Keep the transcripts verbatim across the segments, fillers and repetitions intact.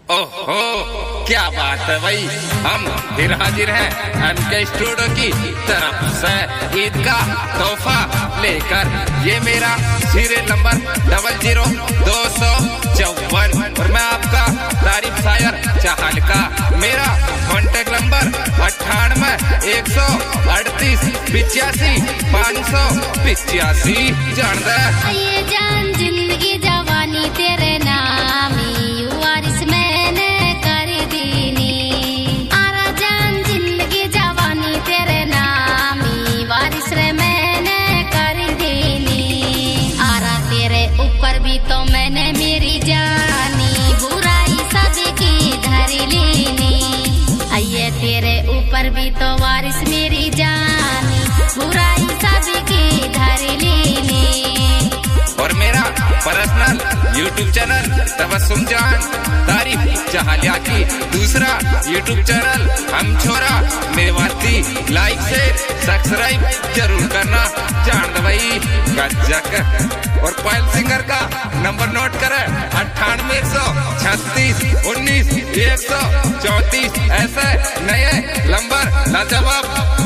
ओहो, क्या बात है भाई, हम फिर हाजिर हैं एमके स्टूडियो की तरफ से ईद का तोहफा लेकर। ये मेरा सीरियल नंबर डबल जीरो दो सौ चौवन और मैं आपका तारीफ शायर चाहल का। मेरा कॉन्टेक्ट नंबर अट्ठानवे एक सौ अड़तीस पिचासी पाँच सौ पिचासी। जान दे ये जान जिंदगी जवानी तेरे नाम वारिस मैंने कर दीनी। आरा जान जिंदगी जवानी तेरे नाम वारिस रे मैंने कर दीनी। आरा तेरे ऊपर भी तो मैंने मेरी जानी बुराई सबकी धर लीनी। आइए तेरे ऊपर भी तो वारिस मेरी जानी बुराई सबकी धर लीनी। और मेरा पर्सनल यूट्यूब चैनल तबस्सुम जान तारीफ चाहलिया की दूसरा यूट्यूब चैनल हम छोरा मेवाती। लाइक से सब्सक्राइब जरूर करना। जान दे भाई गजक। और पायल सिंगर का नंबर नोट करे अट्ठानवे एक सौ छत्तीस उन्नीस एक सौ चौतीस। ऐसे नए नंबर लाजवाब।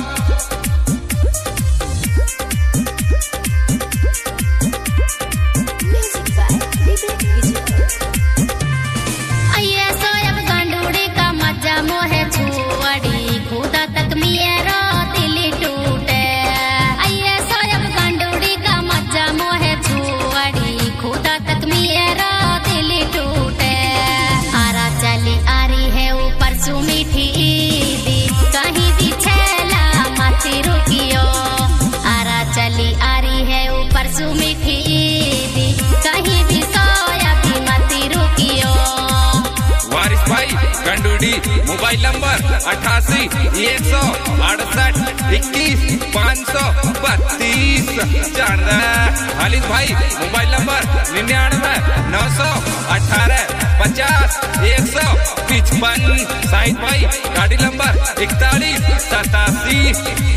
मोहे छुअड़ी खुदा तक मेरा दिल टूटे। आइए सोयब गंडूड़ी का मज्जा मोहे छुअड़ी खुदा तक मेरा दिल टूटे। आरा चली आ रही है ऊपर सु मीठी ईदी कहीं भी छेला मत रुकियो। आरा चली आ रही है ऊपर सु मीठी ईदी कहीं भी सोया भी मत रुकियो। वारिस भाई गंडूडी मोबाइल नंबर अठासी एक सौ अड़सठ इक्कीस पाँच सौ बत्तीस। जान खालिद भाई मोबाइल नंबर निन्यानवे नौ सौ अठारह पचास एक सौ पिचपन। साहिद भाई गाड़ी नंबर इकतालीस सतासी।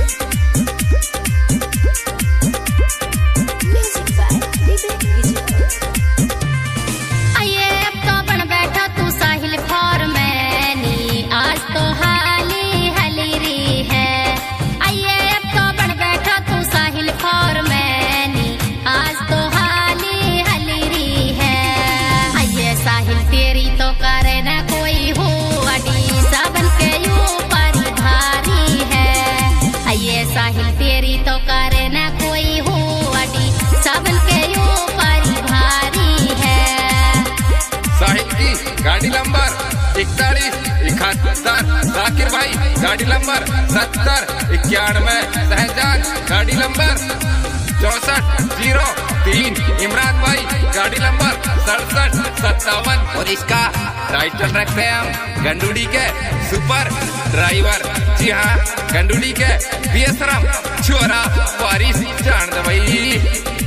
साहिल तेरी तो करे ना कोई हो अड़ी सबन के ऊपर भारी है। साहिल की गाड़ी नंबर इकतालीस इकहत्तर। जाकिर भाई गाड़ी नंबर सत्तर इक्यानवे। सहजान गाड़ी नंबर चौसठ जीरो तीन। इमरान भाई गाड़ी नंबर सड़सठ सत्तावन। और इसका टाइटल रखते हैं हम गंडूडी के सुपर ड्राइवर। जी हाँ, गंडूडी के बेसरम छोरा वारिस। जान दे भाई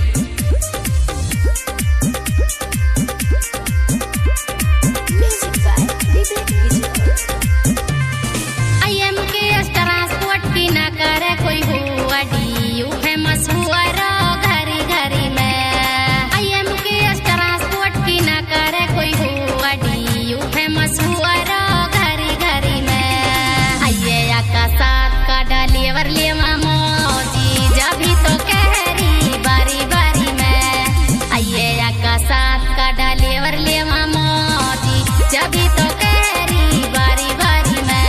आई एम के ट्रांसपोर्ट की ना करे कोई हुआ डी यू फेमस हुआ रो घरी घरी में। आई एम के ट्रांसपोर्ट की ना करे कोई हुआ डी यू फेमस हुआ रो घरी घरी में। आइए आका साथ का डालीवर ले मामोजी जभी तो कहरी बारी बारी में। आइए आका साथ का डालीवर ले मामोजी जभी तो कहरी बारी बारी में।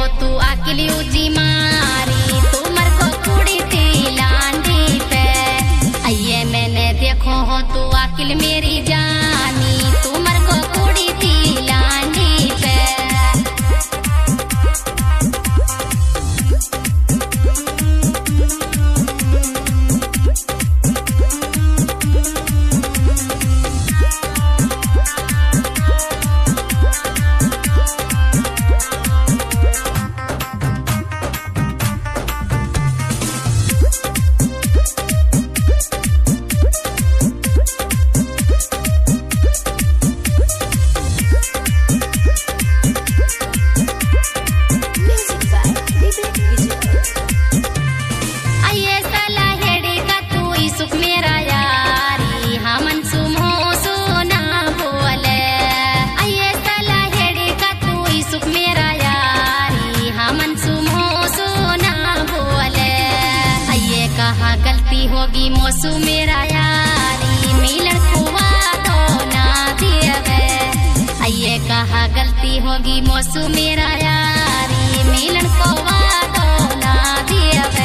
हो तू अकेली उजी मारी तुमर को कुड़ी थी लांडी पे आइए मैंने देखो हो तू अकेली मेरी जानी तुमर को कुड़ी थी लांडी पे होगी मौसू मेरा यारी मिलन कुआ तो ना दिए आइए कहा गलती होगी मौसू मेरा यारी मिलन कुआ तो ना दिए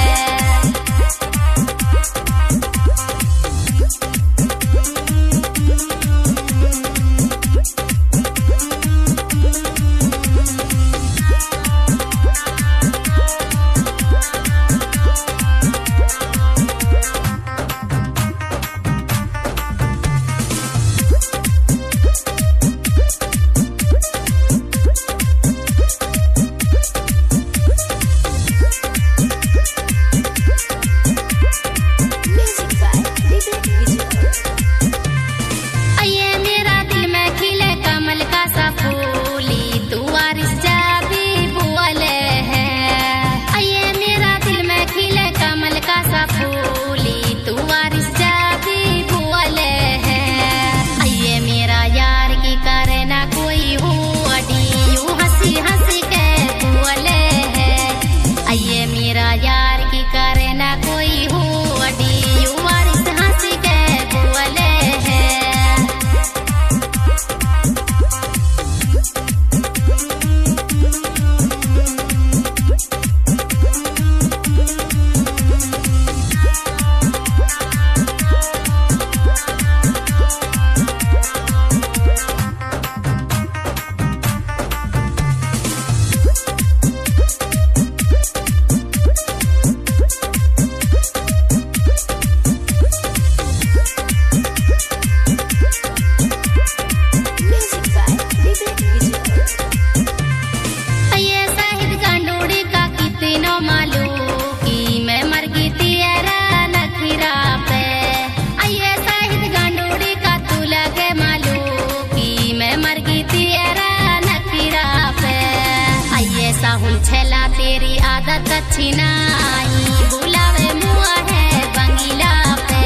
छला तेरी आदत अच्छी नाई बुलावे मुआ है बंगीला पे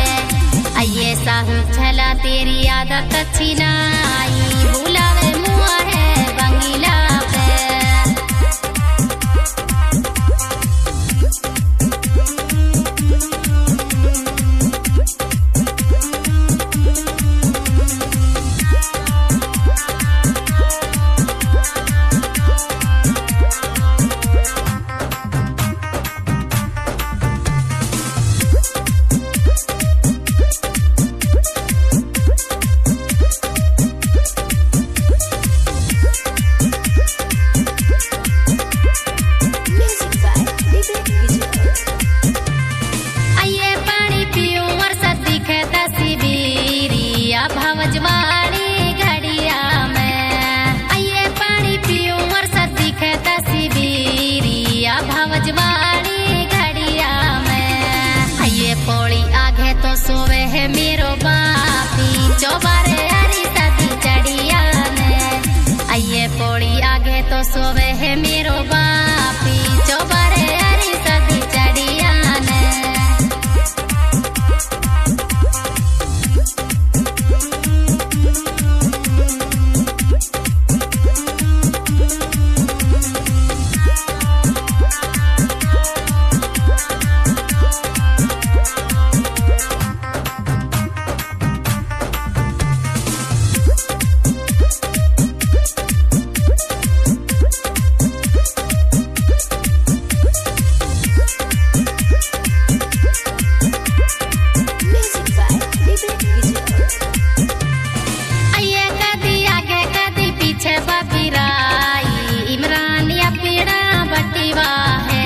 आइए साहू छला तेरी आदत अच्छी नाई बुलावे मुआ है बंगीला पे पीड़ा बटीवा है।